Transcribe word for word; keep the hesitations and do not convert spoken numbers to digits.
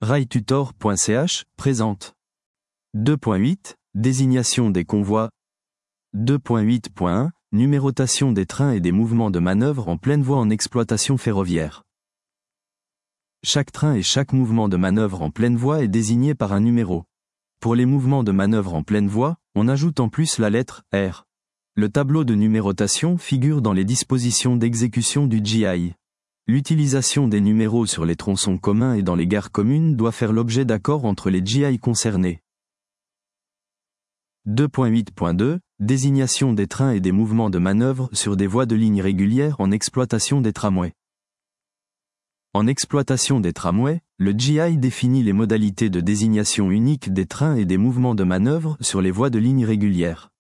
railtutor point c h présente. deux point huit Désignation des convois. deux point huit point un Numérotation des trains et des mouvements de manœuvre en pleine voie en exploitation ferroviaire. Chaque train et chaque mouvement de manœuvre en pleine voie est désigné par un numéro. Pour les mouvements de manœuvre en pleine voie, on ajoute en plus la lettre R. Le tableau de numérotation figure dans les dispositions d'exécution du G I. L'utilisation des numéros sur les tronçons communs et dans les gares communes doit faire l'objet d'accords entre les G I concernés. deux point huit point deux Désignation des trains et des mouvements de manœuvre sur des voies de ligne régulières en exploitation des tramways. En exploitation des tramways, le G I définit les modalités de désignation unique des trains et des mouvements de manœuvre sur les voies de ligne régulières.